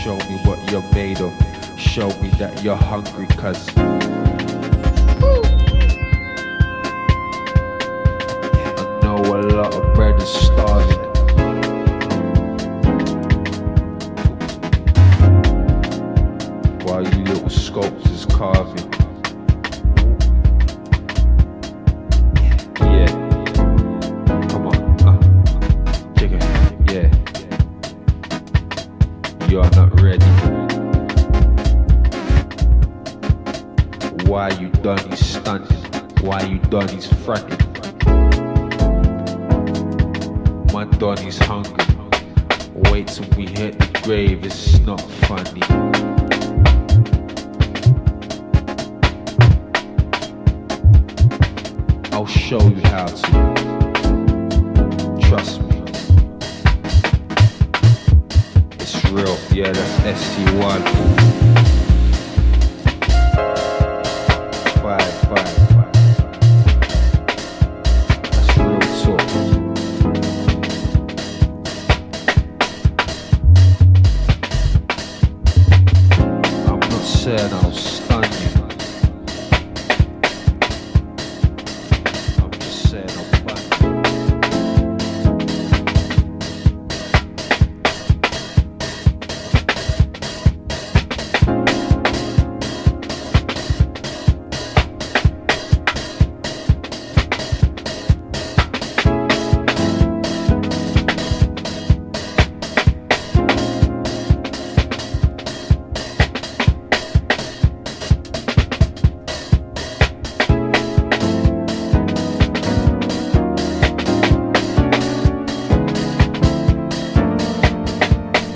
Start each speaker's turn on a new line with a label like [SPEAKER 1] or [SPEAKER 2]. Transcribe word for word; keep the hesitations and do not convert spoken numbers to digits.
[SPEAKER 1] show me what you're made of. Show me that you're hungry, cause I know a lot of bread is starving. While you little sculptors carving. Yeah. Come on. Uh. Chicken. Yeah. You are not ready. Why you done is stunting? Why you done is fronting? My done is hungry. Wait till we hit the grave, it's not funny. I'll show you how to. Trust me. It's real. Yeah, that's S T one. Five, five, five. That's real talk. I'm not saying I'll